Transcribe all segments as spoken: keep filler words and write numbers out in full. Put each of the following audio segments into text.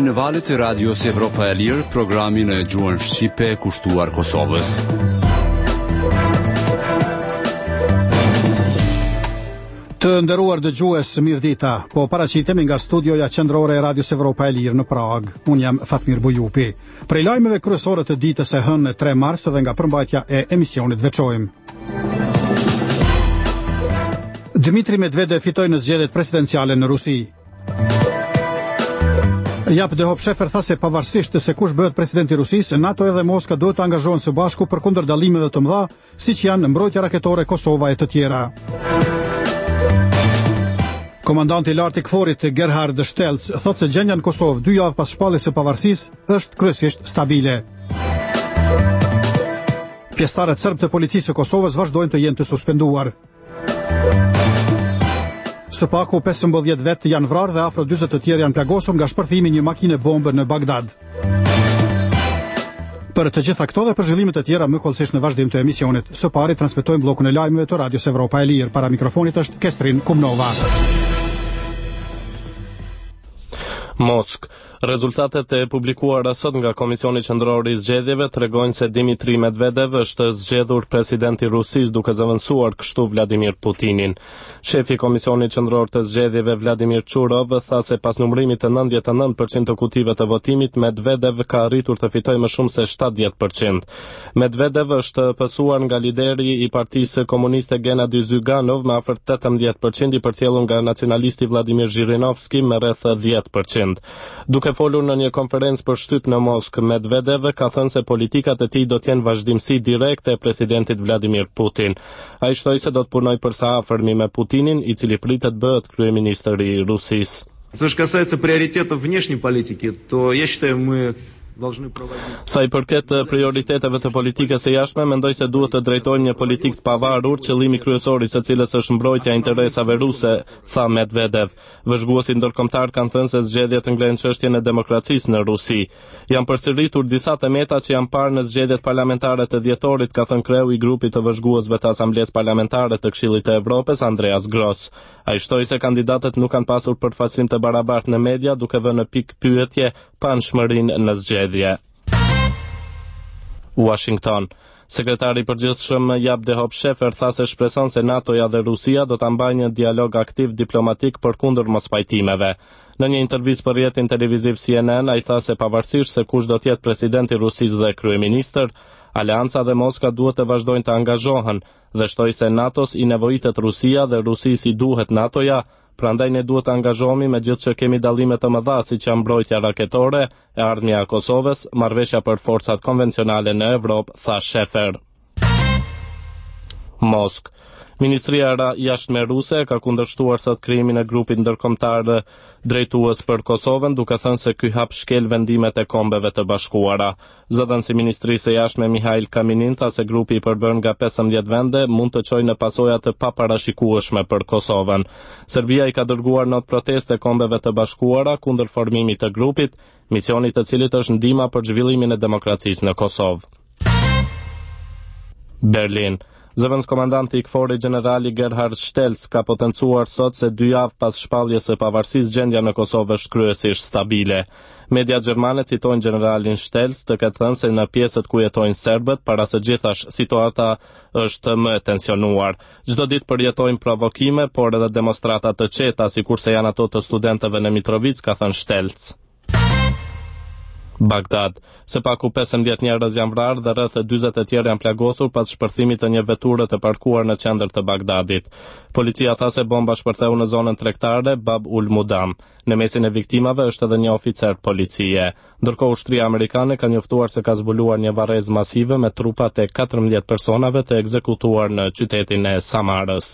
në valët e radios Evropa e Lirë, programin e gjuhën shqipe kushtuar Kosovës. Të nderuar dëgjues, mirëdita. Po paraqitemi nga studioja qendrore e Radios Evropa e Lirë në Prag. Unë jam Fatmir Bujupi. Prej lajmeve kryesore të ditës së hënë tre mars dhe nga përmbajtja e emisionit veçojmë. Dmitri Medvedev fitoi në zgjedhjet presidenciale në Rusi. Jap Dehop Shefer tha se pavarësisht se kush bëhet presidenti i Rusisë, NATO edhe Moska duhet të angazhohen së bashku përkundër dallimeve të mëdha, siç janë mbrojtja raketore, Kosova e të tjera. Komandanti i lartë i KFOR-it Gerhard Stelz thotë se gjendja në Kosovë dy javë pas shpalljes së pavarësisë është kryesisht stabile. Pjesëtarët serb të policisë së Kosovës vazhdojnë të jenë të suspenduar. Së paku pesëmbëdhjetë vetë janë vrarë dhe afro dyzet të tjerë janë plagosur nga shpërthimi një makine bombe në Bagdad. Për të gjitha këto dhe për zhvillimet e tjera më kollësisht në vazhdim të emisionit, së pari transmetojmë bllokun e lajmeve të Radios Evropa e Lirë. Para mikrofonit është Kestrin Kumnova. Mosk. Rezultatet e publikuara sot nga Komisioni Qendror i Zgjedhjeve tregojnë se Dmitri Medvedev është zgjedhur president i Rusisë duke zëvendësuar kështu Vladimir Putinin. Shefi i Komisionit Qendror të Zgjedhjeve Vladimir Churov tha se pas numërimit të nëntëdhjetë e nëntë përqind të kutive të votimit, Medvedev ka arritur të fitojë më shumë se shtatëdhjetë përqind. Medvedev është pësuar nga lideri i Partisë Komuniste Gennady Zyuganov me afër tetëmbëdhjetë përqind, i përcjellur nga nacionalisti Vladimir Zhirinovski me rreth dhjetë përqind. Duke folur në një konferencë për shtyp në Moskë, Medvedev ka thënë se politikat e tij do të jenë vazhdimsi direkte e presidentit Vladimir Putin. Ai shtoi se do të punojë përsa afërmi me Putinin, i cili pritet bëhet kryeministër i Rusisë. Что же касается приоритетов внешней политики, то я считаю, мы Sa i përket prioriteteve të politikës së jashtme, mendoj se duhet të drejtojnë një politikë të pavarur, qëllimi kryesor i së cilës është mbrojtja e interesave ruse, tha Medvedev. Vëzhguesit ndërkombëtar kanë thënë se zgjedhjet nglenë çështjen e demokracisë në Rusi. Janë përsëritur disa temeta që janë parë në zgjedhjet parlamentare të dhjetorit, ka thënë kreu i grupit të vëzhguesve të Asamblesë Parlamentare të Këshillit të Evropës, Andreas Gross. Ai shtoi se kandidatët nuk kanë pasur përfaqësim të barabartë në media, duke vënë në pikë pyetje panshmërinë në zgjedhje. Washington. Sekretari i përgjithshëm Jap Dehop Shefer tha se shpreson se NATO-ja dhe Rusia do ta mbajnë një dialog aktiv diplomatik përkundër mospajtimeve. Në një intervistë për rrjetin televiziv C N N, ai tha se pavarësisht se kush do të jetë presidenti i Rusisë dhe kryeministër, Aleanca dhe Moska duhet të vazhdojnë të angazhohen dhe shtoi se NATO-s i nevojitet Rusia dhe Rusisë i duhet NATO-ja, prandaj ne duhet të angazhohemi me gjithë që kemi dallime të mëdha siç janë mbrojtja raketore, e ardhmja e Kosovës, marrëveshja për forcat konvencionale në Evropë, tha Shefer. Moskë. Ministria e Jashtme ruse ka kundërshtuar sot krijimin e grupit ndërkombëtar drejtues për Kosovën, duke thënë se ky hap shkel vendimet e Kombeve të Bashkuara. Zëdhënësi i Ministrisë së Jashtme Mihail Kaminin tha se grupi i përbërë nga pesëmbëdhjetë vende mund të çojë në pasoja të paparashikueshme për Kosovën. Serbia i ka dërguar not proteste Kombeve të Bashkuara kundër formimit të grupit, misioni i të cilit është ndihma për zhvillimin e demokracisë në Kosovë. Berlin. Zëvendës komandanti i KFOR-it generali Gerhard Stelz ka potencuar sot se dy javë pas shpalljes së pavarësisë gjendja në Kosovë është kryesisht stabile. Media gjermane citojnë generalin Stelz të ketë thënë se në pjesët ku jetojnë serbët, para së gjithash situata është më e tensionuar. Çdo ditë përjetojnë provokime, por edhe demonstrata të qeta, sikurse janë ato të studentëve në Mitrovic, ka thënë Stelz. Bagdad. Së paku pesëmbëdhjetë njerëz janë vrarë dhe rreth dyzet e tjerë janë plagosur pas shpërthimit të një veture të parkuar në qendër të Bagdadit. Policia tha se bomba shpërtheu në zonën tregtare Bab ul Mudam. Në mesin e viktimave është edhe një oficer policie. Ndërkohë ushtria amerikane ka njoftuar se ka zbuluar një varrezë masive me trupat e katërmbëdhjetë personave të ekzekutuar në qytetin e Samarës.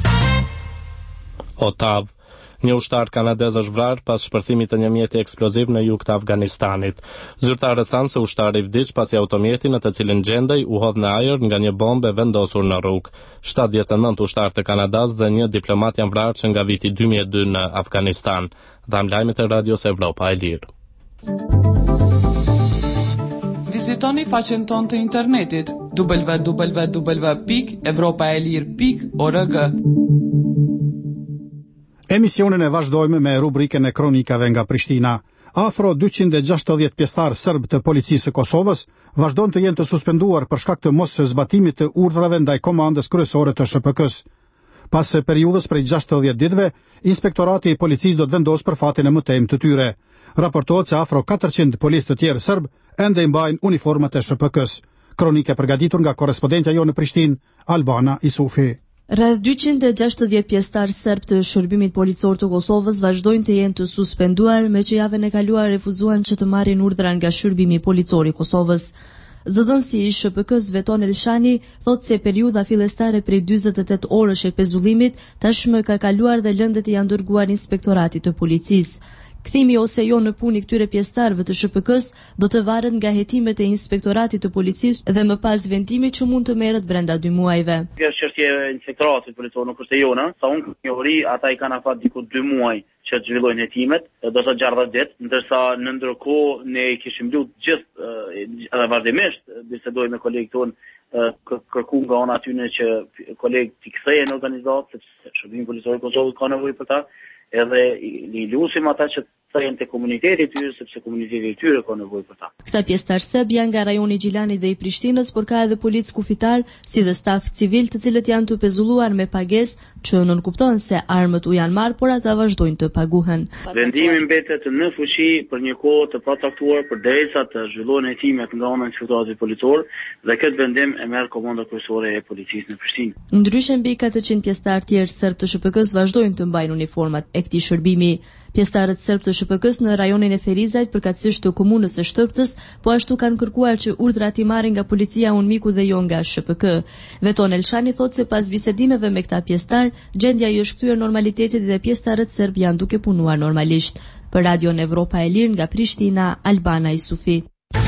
Otav. Një ushtar kanadez është vrarë pas shpërthimit të një mjeti eksploziv në jug të Afganistanit. Zyrtarët thanë se ushtari vdiq pasi automjeti në të cilin gjendej u hodh në ajër nga një bombë e vendosur në rrugë. shtatëdhjetë e nëntë ushtarë të Kanadas dhe një diplomat janë vrarë që nga viti dy mijë e dy në Afganistan. Dham lajmet e Radios Evropa e Lirë. Vizitoni faqen tonë të internetit w w w pikë evropa e lirë pikë org. Emisionin e vazhdojmë me rubrikën e kronikave nga Prishtina. Afro dyqind e gjashtëdhjetë pjesëtar serb të policisë së Kosovës vazhdon të jenë të suspenduar për shkak të mos zbatimit të urdhrave ndaj komandës kryesore të S H P K-s. Pas periudhës prej gjashtëdhjetë ditëve, Inspektorati i Policisë do të vendosë për fatin e mëtejmë të tyre. Raportohet se afro katërqind policë të tjerë serb ende i mbajnë uniformat e S H P K-s. Kronike përgatitur nga korrespondentja jo në Prishtinë, Albana Isufi. Rreth dyqind e gjashtëdhjetë pjesëtar serb të shërbimit policor të Kosovës vazhdojnë të jenë të suspenduar, me që javën e kaluar refuzuan që të marrin urdhra nga shërbimi policor i Kosovës. Zëdhënësi i S H P K-s Veton Elshani thot se periudha fillestare prej dyzet e tetë orësh e pezullimit tashmë ka kaluar dhe lëndet janë dërguar Inspektoratit të Policisë. Kthimi ose jo në punë i këtyre pjesëtarëve të S H P K-s do të varet nga hetimet e Inspektoratit të Policisë dhe më pas vendimi që mund të merret brenda dy muajve. Kjo është çështje e Inspektoratit Policor, nuk është e jona. Sa unë kam njohuri, ata i kanë afat diku dy muaj që të zhvillojnë hetimet, do të gjardha ditë, ndërsa në ndërkohë ne kishim lutë gjithë edhe vazhdimisht bisedoj me kolegët tonë kërku nga ona atyne që kolegë t'i kthehen në organizatë, sepse shërbimi policor i Kosovës ka nevojë për ta, edhe i lusim ata që të jenë të komunitetit tyre, sepse komunitetit tyre ka nevojë për ta. Këta pjesëtar serb janë nga rajoni Gjilani dhe i Prishtinës, por ka edhe policë kufitar, si dhe staf civil, të cilët janë të pezulluar me pagesë, që nënkupton se armët u janë marrë, por ata vazhdojnë të paguhen. Vendimi mbetet në fuqi për një kohë të pacaktuar përderisa të zhvillohen hetimet nga ana e Inspektoratit Policor dhe këtë vendim e merr Komanda Kryesore e Policisë në Prishtinë. Ndryshe mbi katërqind pjesëtar tjerë serb të S H P K-s vazhdojnë të mbajnë uniformat e këtij shërbimi. Pjesëtarët serb të S H P K-s në rajonin e Ferizajt, përkatësisht të komunës së Shtërpcës, po ashtu kanë kërkuar që urdhrat i marrin nga policia Unmiku dhe jo nga S H P K. Veton Elshani thotë se pas bisedimeve me këta pjesëtar, gjendja i është kthyer normalitetit dhe pjesëtarët serb janë duke punuar normalisht. Për Radion Evropa e Lirë nga Prishtina, Albana Isufi.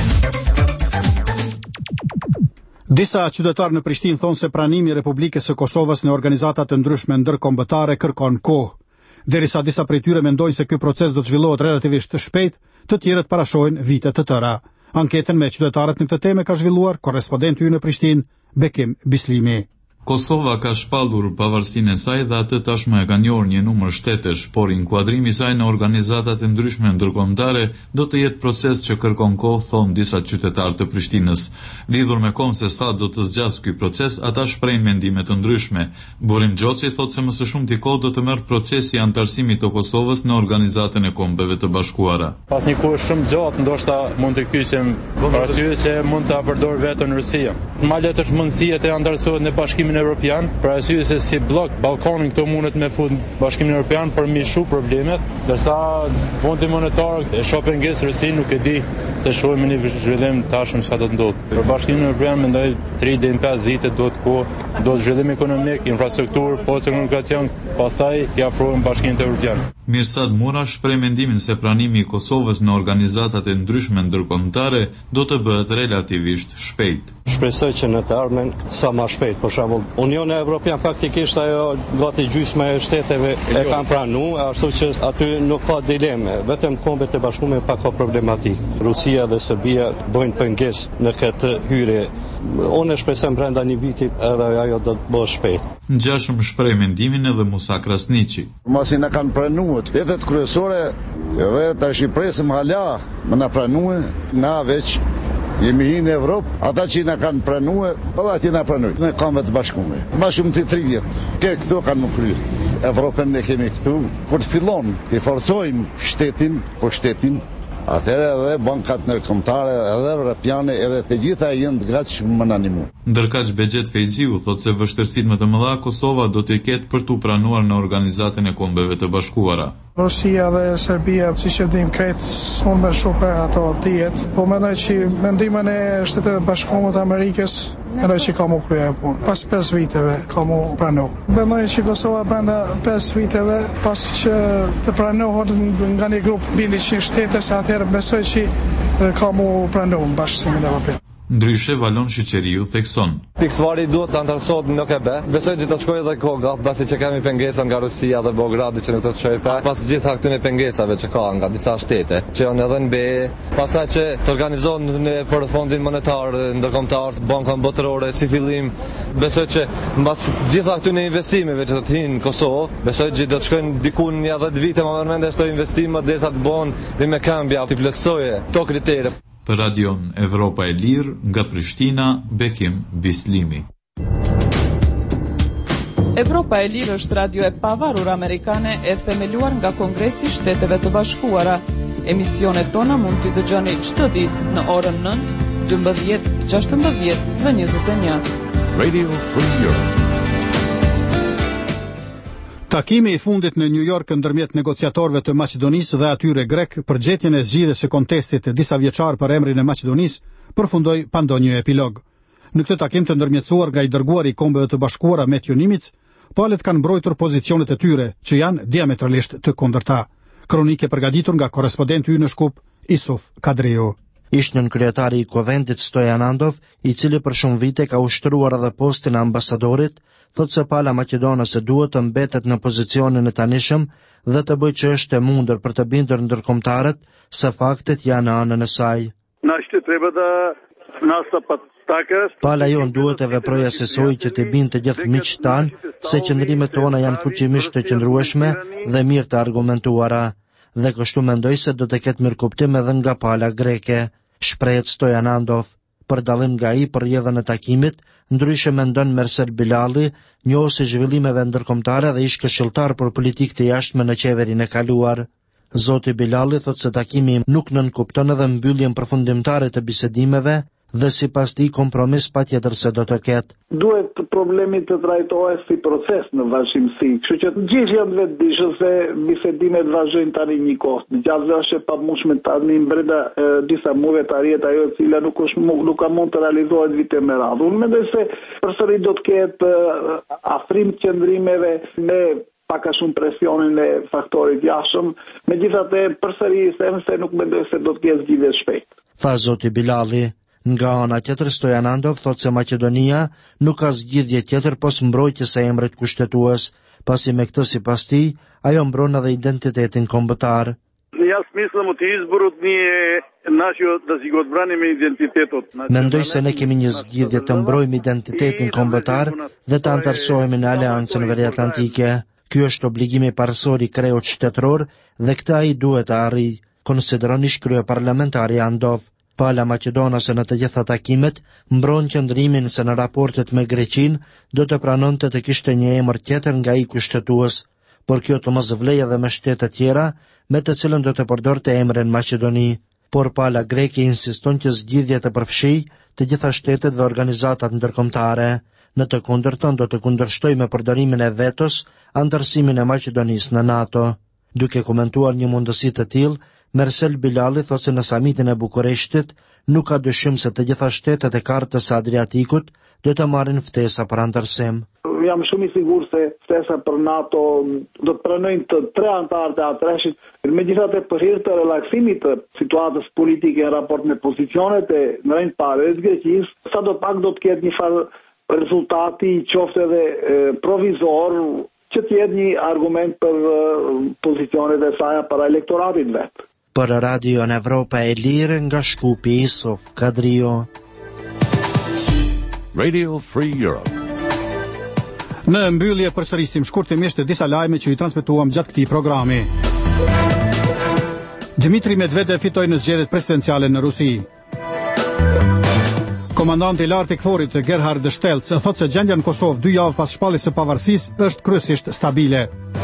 Disa qytetarë në Prishtinë thonë se pranimi i Republikës së Kosovës në organizata të ndryshme ndërkombëtare kërkon kohë. Derisa disa prej tyre mendojnë se ky proces do të zhvillohet relativisht të shpejt, të tjerët parashojnë vite të tëra. Anketën me qytetarët në këtë temë ka zhvilluar korrespondenti ynë në Prishtinë, Bekim Bislimi. Kosova ka shpallur pavarësinë e saj dhe atë tashmë e ka njohur një numër shtetesh, por inkuadrimi i saj në organizatat e ndryshme ndërkombëtare do të jetë proces që kërkon kohë, thon disa qytetarë të Prishtinës. Lidhur me kohën se sa do të zgjasë ky proces, ata shprehin mendime të ndryshme. Burim Gjoci thotë se më së shumti kohë do të merr procesi i antarësimit të Kosovës në Organizatën e Kombeve të Bashkuara. Pas një kohë shumë gjatë, ndoshta mund të kyçem për arsye se mund ta përdor vetën Rusia. Malet është mundësia të antarësohet në Bashkimin Evropian, për arsye se si blok Ballkanin këto mundet me fut Bashkimin Evropian për mishu problemet, ndërsa Fondi Monetar e Shopenges Rusi nuk e di të shohim një zhvillim tashëm sa do të ndodhë. Për Bashkimin Evropian mendoj tre deri në pesë vite do të kohë, do të zhvillim ekonomik, infrastrukturë, post komunikacion, pastaj t'i afrohen Bashkimit Evropian. Mirsad Mura shpreh mendimin se pranimi i Kosovës në organizatat e ndryshme ndërkombëtare do të bëhet relativisht shpejt. Shpresoj që në të ardhmen sa më shpejt, për shembull, Unioni Evropian faktikisht ajo gati gjysma e shteteve e kanë pranuar, ashtu që aty nuk ka dileme, vetëm Kombet e Bashkuara pa ka problematik. Rusia dhe Serbia bëjnë pengesë në këtë hyrje. Unë shpresoj brenda një viti edhe ajo do të bëhet shpejt. Ngjashëm shpreh mendimin edhe Musa Krasniqi. Masi na kanë pranuar shtetet kryesore, edhe tash i presim hala më na pranuar, na veç jemi hi në Evropë, ata që na kanë pranuar, po ata na pranojnë. Ne kam të bashkuar. Ma shumë të tre vjet. Kë këto kanë më kryer. Evropën ne kemi këtu. Kur të fillon, të forcojmë shtetin, po shtetin, atëherë edhe bankat ndërkombëtare, edhe evropiane, edhe të gjitha janë të gatshëm më na ndihmu. Ndërkaq Bexhet Fejziu thotë se vështirësitë më të mëdha Kosova do të ketë për tu pranuar në Organizatën e Kombeve të Bashkuara. Rusia dhe Serbia, si që dim krejt, s'mund me shupe ato dijet, po mendoj që mendimin e Shtetit Bashkuara të Amerikës, mendoj që ka mu krye punë. Pas pesë viteve ka mu pranu. Mendoj që Kosova brenda pesë viteve, pas që të pranohet nga një grup mbi njëqind shtete, atëherë besoj që ka mu pranu në Bashkimin Evropian. Ndryshe Valon Shqyqeriu thekson. Pikësvari duhet të antarësohet nuk e bë. Besoj që të shkojë edhe koha, pasi që kemi pengesa nga Rusia dhe Beogradi që nuk të shkojë pa. Pas gjitha këtyre pengesave që ka nga disa shtete, që janë edhe në B, pastaj që të organizohen në për Fondin Monetar Ndërkombëtar, Bankën Botërore si fillim. Besoj që mbas gjitha këtyre investimeve që të hyjnë në Kosovë, besoj që do të shkojnë diku në një dhjetë vite më mend këto investime derisa të bëhen dhe me kambja të plotësojë këto kritere. Për Radion Evropa e Lirë, nga Prishtina, Bekim Bislimi. Evropa e Lirë është radio e pavarur amerikane e themeluar nga Kongresi i Shteteve të Bashkuara. Emisionet tona mund t'i dëgjoni çdo ditë në orën nëntë, dymbëdhjetë, gjashtëmbëdhjetë dhe njëzet e një. Radio Free Europe. Takimi i fundit në New York ndërmjet negociatorëve të Maqedonisë dhe atyre grek për gjetjen e zgjidhjes së kontestit disa vjeçar për emrin e Maqedonisë përfundoi pa ndonjë epilog. Në këtë takim të ndërmjetësuar nga i dërguari i Kombeve të Bashkuara Matthew Nimitz, palët kanë mbrojtur pozicionet e tyre, që janë diametralisht të kundërta. Kronikë e përgatitur nga korrespondenti ynë në Shkup, Isuf Kadriu. Ishte nën kryetari i Koventit Stojan Andov, i cili për shumë vite ka ushtruar edhe postin e ambasadorit, thotë se pala maqedonase duhet të mbetet në pozicionin e tanishëm dhe të bëjë që është e mundur për të bindur ndërkombëtarët se faktet janë në anën e saj. Pala jon duhet të veprojë asesoj që të bindë të gjithë miqtë tanë se qëndrimet tona janë fuqimisht të qëndrueshme dhe mirë të argumentuara, dhe kështu mendoj se do të ketë mirëkuptim edhe nga pala greke, shprehet Stojan Andov. Për dallim nga ai për rrjedhën e takimit, ndryshe mendon Mersel Bilali, njohës e zhvillimeve ndërkombëtare dhe ish këshilltar për politikë të jashtme në qeverinë e kaluar. Zoti Bilali thotë se takimi nuk nënkupton edhe mbylljen përfundimtare të bisedimeve dhe sipas tij kompromis patjetër se do të ketë. Duhet problemi të trajtohet si proces në vazhdimsi, kështu që të gjithë janë vetëdijshëm se bisedimet vazhdojnë tani një kohë. Gjatë është e pamundsme tani brenda disa muajve të arrihet ajo e cila nuk është nuk ka mund të realizohet vite me radhë. Unë mendoj se përsëri do të ketë afrim të qëndrimeve me pak a shumë presionin e faktorit jashtëm, megjithatë përsëri them se nuk mendoj se do të ketë zgjidhje shpejt. Tha zoti Bilali. Nga ana tjetër Stojan Andov thotë se Maqedonia nuk ka zgjidhje tjetër pos mbrojtjes së emrit kushtetues, pasi me këtë sipas tij ajo mbron edhe identitetin kombëtar. Ja smisla të izborut nije našo da si ga odbranimo identitetot. Mendoj se ne kemi një zgjidhje të mbrojmë identitetin kombëtar dhe të antarësohemi në Aleancën Veriatlantike. Ky është obligimi parësor i kreut shtetëror dhe këtë ai duhet të arrijë, konsideron ish kryeparlamentari Andov. Pala maqedonase në të gjitha takimet mbron qëndrimin se në raportet me Greqinë do të pranonte të kishte një emër tjetër nga ai kushtetues, por kjo të mos vlej edhe me shtete tjera me të cilën do të përdorte emrin Maqedoni. Por pala greke insiston që zgjidhjet e përfshijë të gjitha shtetet dhe organizatat ndërkombëtare. Në të kundërtën do të kundërshtojë me përdorimin e vetos antarësimin e Maqedonisë në NATO. Duke komentuar një mundësi të tillë, Mersel Bilali thotë se në samitin e Bukureshtit nuk ka dyshim se të gjitha shtetet e kartës së Adriatikut do të marrin ftesa për antarësim. Jam shumë i sigurt se ftesa për NATO do të pranojnë të tre anëtarët e A treshit, megjithatë për hir të relaksimit të situatës politike në raport me pozicionet e në rend parë të Greqisë, sadopak do të ketë një farë rezultati qoftë edhe provizor që të jetë një argument për pozicionet e saj para elektoratit vet. Për Radion Evropa e Lirë nga Shkupi, Isuf Kadrio. Radio Free Europe. Në mbyllje përsërisim shkurtimisht disa lajme që i transmetuam gjatë këtij programi. Dmitri Medvedev fitoi në zgjedhjet presidenciale në Rusi. Komandanti i lartë i KFOR-it Gerhard Shtelc thotë se gjendja në Kosovë dy javë pas shpalljes së pavarësisë është kryesisht stabile.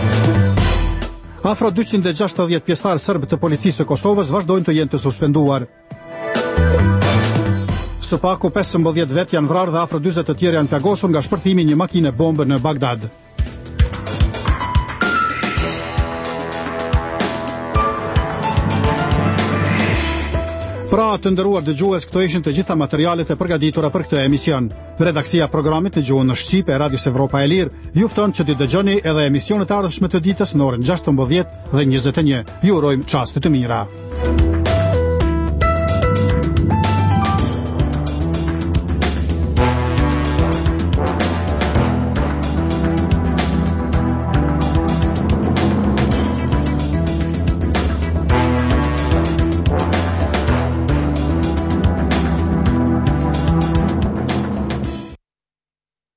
Afro dyqind e gjashtëdhjetë pjesëtar serb të policisë së Kosovës vazhdojnë të jenë të suspenduar. Së paku pesëmbëdhjetë vet janë vrarë dhe afro dyzet të tjerë janë plagosur nga shpërthimi një makine bombe në Bagdad. Pra të nderuar dëgjues, këto ishin të gjitha materialet e përgatitura për këtë emision. Redaksia programit në gjuhën në Shqip e Radios Evropa e Lirë ju fton që të dëgjoni edhe emisionet e ardhshme të ditës në orën gjashtëmbëdhjetë dhe njëzet e një. Ju urojmë çaste të mira.